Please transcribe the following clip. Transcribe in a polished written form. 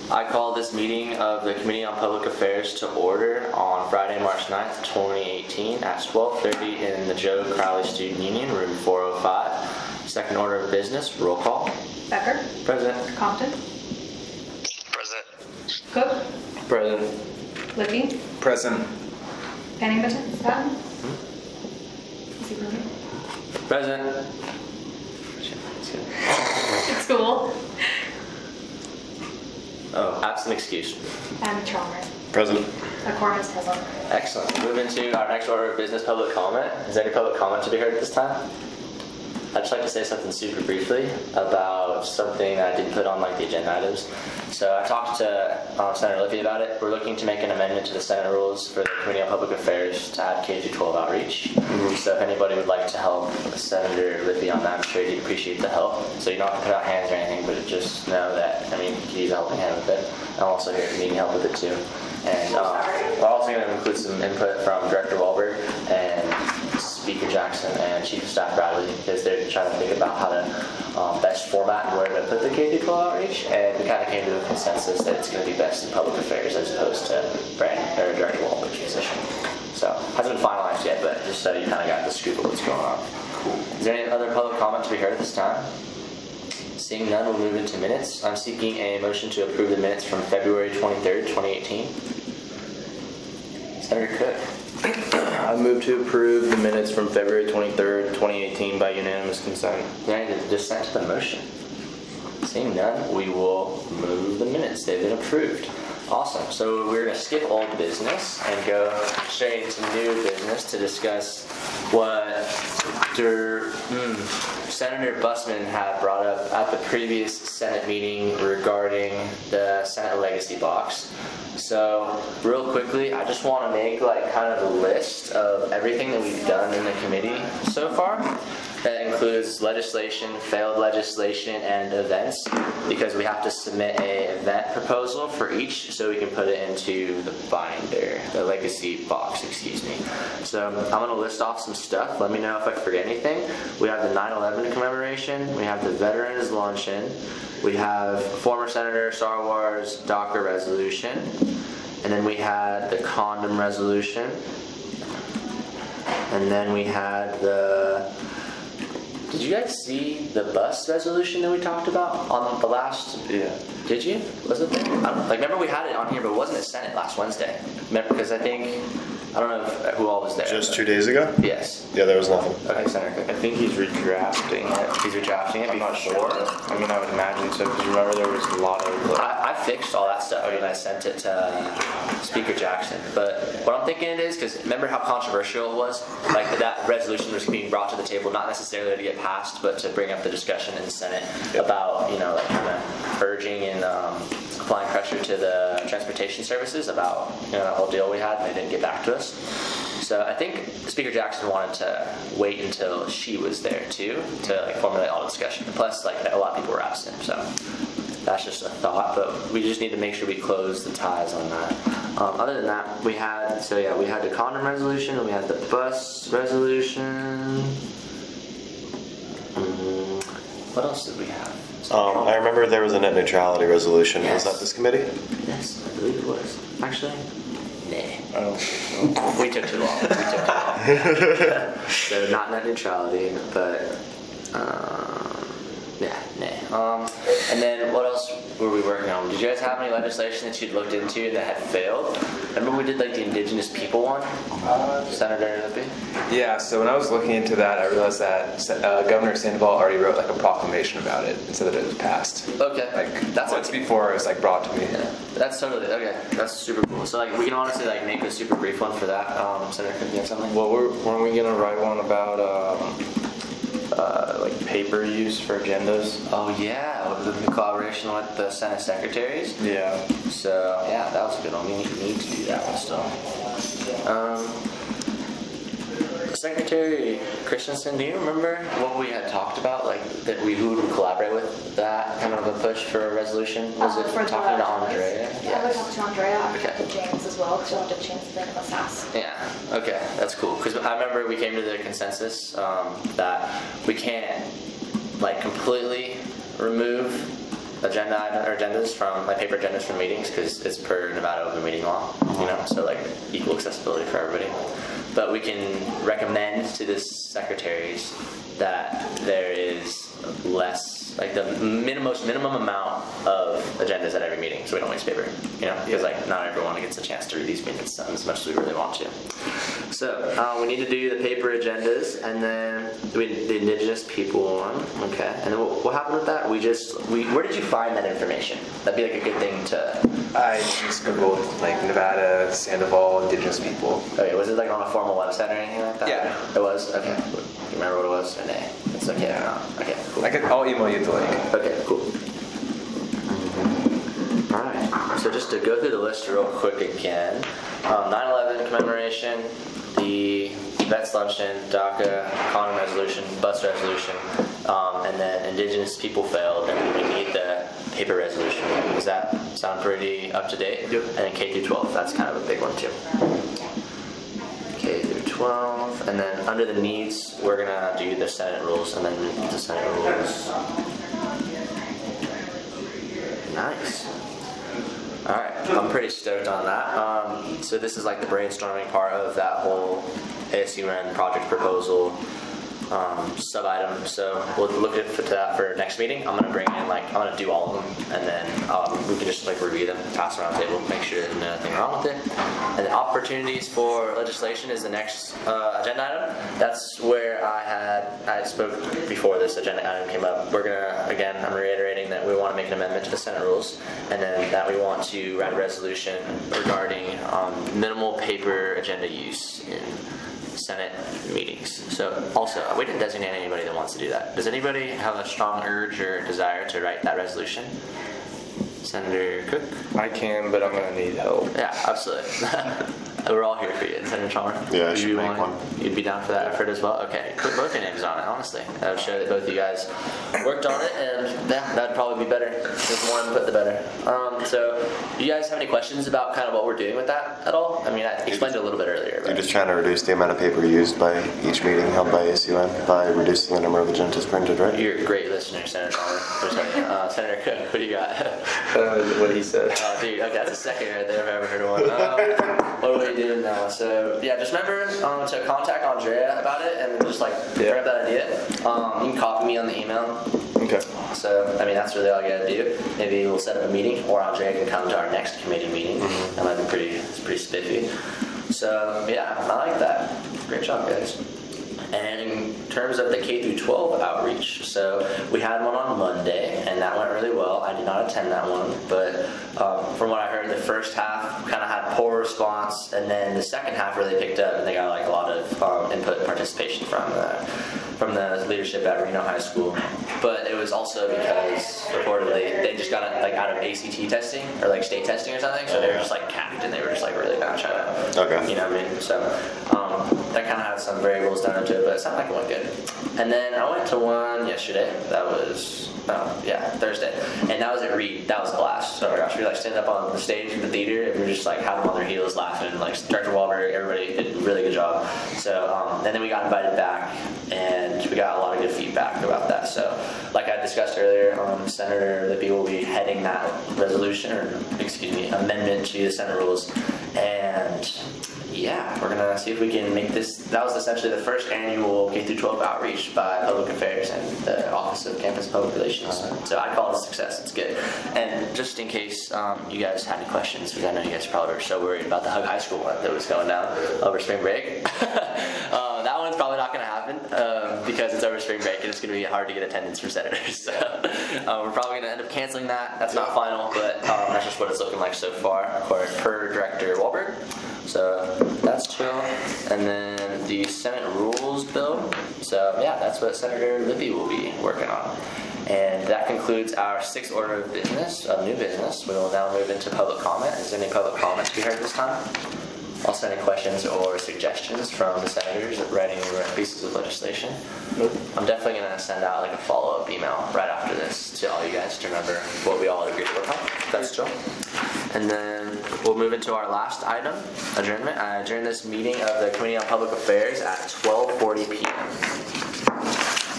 I call this meeting of the Committee on Public Affairs to order on Friday, March 9th, 2018 at 12:30 in the Joe Crowley Student Union, room 405. Second order of business, roll call. Becker. Present. Compton. Present. Cook. Present. Lippy. Present. Pennington. Patton. Is he present? Present. School. Oh, absent excuse. And Chalmers. Present. A quorum is present. Excellent. Move into our next order of business, public comment. Is there any public comment to be heard at this time? I'd just like to say something super briefly about something I did put on the agenda items. So I talked to Senator Lippy about it. We're looking to make an amendment to the Senate rules for the Committee on Public Affairs to add K-12 outreach. So if anybody would like to help Senator Lippy on that, I'm sure he'd appreciate the help. So you don't have to put out hands or anything, but just know that, you can use a helping hand with it. I'm also here if you need help with it too. And we're also going to include some input from Director Wahlberg and Speaker Jackson and Chief of Staff Bradley, because they're trying to think about how to best format and where to put the K-12 outreach, and we kind of came to a consensus that it's going to be best in public affairs as opposed to Director Wahlberg's position. So it hasn't been finalized yet, but just so you kind of got the scoop of what's going on. Is there any other public comment to be heard at this time? Seeing none, we'll move into minutes. I'm seeking a motion to approve the minutes from February 23rd, 2018. Senator Cook. I move to approve the minutes from February 23rd, 2018 by unanimous consent. Is there any dissent to the motion? Seeing none, we will move the minutes. They've been approved. Awesome. So we're going to skip old business and go straight into new business to discuss what Senator Bussman had brought up at the previous Senate meeting regarding the Senate Legacy Box. So real quickly, I just want to make kind of a list of everything that we've done in the committee so far. That includes legislation, failed legislation, and events, because we have to submit an event proposal for each so we can put it into the binder, the legacy box, excuse me. So I'm going to list off some stuff. Let me know if I forget anything. We have the 9/11 commemoration. We have the Veterans Luncheon. We have former Senator Star Wars DACA resolution. And then we had the condom resolution. And then we had the... Did you guys see the bus resolution that we talked about on the last? Yeah. Did you? Was it there? Remember we had it on here, but it wasn't at Senate last Wednesday. Remember, because I don't know who all was there. Just 2 days ago? Yes. Yeah, there was nothing. Okay, Senator Cook. I think he's redrafting it. He's redrafting it. I'm not sure. I would imagine so, because remember there was a lot of... I fixed all that stuff and I sent it to Speaker Jackson. But what I'm thinking it is, because remember how controversial it was? That resolution was being brought to the table, not necessarily to get passed, but to bring up the discussion in the Senate about, urging and applying pressure to the transportation services about, that whole deal we had, and they didn't get back to us. So I think Speaker Jackson wanted to wait until she was there too to formulate all the discussion. And plus, a lot of people were absent, so that's just a thought. But we just need to make sure we close the ties on that. Other than that, we had the condom resolution, and we had the bus resolution. What else did we have? I remember there was a net neutrality resolution. Yes. Was that this committee? Yes, I believe it was. Actually, nah. Oh. We took too long. So not net neutrality, but and then what else were we working on? Did you guys have any legislation that you'd looked into that had failed? Remember we did the Indigenous People one? Senator Lippy? Yeah, so when I was looking into that, I realized that Governor Sandoval already wrote a proclamation about it and said that it was passed. Okay. That's before it was brought to me. Yeah, that's totally, okay. That's super cool. So we can honestly make a super brief one for that. Senator, could you have something? Well, weren't we going to write one about paper use for agendas? Oh yeah, with the collaboration with the Senate secretaries. Yeah. So yeah, that was a good one. We need to do that one still. Secretary Christensen, do you remember what we had talked about, that we would collaborate with that kind of a push for a resolution? Was it for talking to Andrea? I would talk to Andrea. I would talk Okay. to James as well, because you'll have to change the thing in the SAS. Yeah, okay, that's cool. Because I remember we came to the consensus that we can't completely remove agendas from like paper agendas from meetings because it's per Nevada open meeting law, so like equal accessibility for everybody. But we can recommend to the secretaries that there is less, like the minimum amount of agendas at every meeting, so we don't waste paper, because like not everyone gets a chance to read these minutes as much as we really want to. So we need to do the paper agendas, and then the indigenous people one, okay. And then what happened with that? Where did you find that information? That'd be like a good thing to. I just googled like Nevada, Sandoval, indigenous people. Okay, was it like on a formal website or anything like that? Yeah. It was? Okay. You remember what it was? Or nay? It's okay or not? Okay, cool. I'll email you the link. Okay, cool. Alright, so just to go through the list real quick again. 9/11 commemoration, the Vets Luncheon, DACA, Condom Resolution, Bus Resolution, and then Indigenous People failed, and we need the paper resolution. Does that sound pretty up to date? Yep. And then K through 12, that's kind of a big one too. K through 12, and then under the needs, we're gonna do the Senate rules, and then the Senate rules. Nice. Alright, I'm pretty stoked on that. So this is like the brainstorming part of that whole ASUN project proposal sub-item. So we'll look at that for next meeting. I'm gonna bring in I'm gonna do all of them, and then we can just review them, pass around the table, make sure there's nothing wrong with it. And the opportunities for legislation is the next agenda item. That's where I spoke before this agenda item came up. I'm reiterating that we want to make an amendment to the Senate rules, and then that we want to write a resolution regarding minimal paper agenda use in Senate meetings. So also, we didn't designate anybody that wants to do that. Does anybody have a strong urge or desire to write that resolution? Senator Cook? I can, but I'm gonna need help. Yeah, absolutely. We're all here for you, Senator Chalmers. Yeah, I should make one. You'd be down for that effort as well? Okay, put both your names on it, honestly. That would show that both of you guys worked on it, and yeah, that'd probably be better. The more input, the better. So, do you guys have any questions about kind of what we're doing with that at all? I mean, I explained it a little bit earlier. You're just trying to reduce the amount of paper used by each meeting held by ASUN by reducing the number of agendas printed, right? You're a great listener, Senator Chalmers. Senator Cook, what do you got? What he said. Oh, dude, okay, that's the second right there I've ever heard of one. What are we doing now? So, yeah, just remember to contact Andrea about it and just bring up that idea. You can copy me on the email. Okay. So, I mean, that's really all you gotta do. Maybe we'll set up a meeting, or Andrea can come to our next committee meeting. Mm-hmm. That might be pretty spiffy. So, yeah, I like that. Great job, guys. And in terms of the K through 12 outreach, so we had one on Monday, and that went really well. I did not attend that one, but from what I heard, the first half kind of had poor response, and then the second half really picked up, and they got a lot of input and participation from the leadership at Reno High School. But it was also because reportedly they just got out of ACT testing or state testing or something, so they were just capped, and they were just really not trying to. Okay. You know what I mean? So that kind of had some variables done into it, but it sounded like it went good. And then I went to one yesterday. That was Thursday, and that was at Reed. That was a blast. So gosh, we were standing up on the stage in the theater, and we were just had them on their heels laughing. Director Wahlberg, everybody did a really good job. So and then we got invited back, and we got a lot of good feedback about that. So like I discussed earlier, Senator Lippy will be heading that amendment to the Senate rules, and yeah, we're gonna see if we can make this. That was essentially the first annual K through 12 outreach by Public Affairs and the Office of Campus Public Relations. So I call it a success. It's good. And just in case you guys had any questions, because I know you guys probably were so worried about the Hug High School one that was going down over spring break. That one's probably not going to happen because it's over spring break and it's going to be hard to get attendance for senators. So we're probably going to end up canceling that. That's not final, but that's just what it's looking like so far, per Director Wahlberg. So that's chill. And then the Senate Rules Bill. So yeah, that's what Senator Lippy will be working on. And that concludes our 6th order of business, of new business. We will now move into public comment. Is there any public comment to be heard this time? Also, any questions or suggestions from the senators writing pieces of legislation? Nope. I'm definitely going to send out a follow-up email right after this to all you guys to remember what we all agreed to work on. That's chill. And then we'll move into our last item, adjournment. I adjourn this meeting of the Committee on Public Affairs at 12:40 p.m.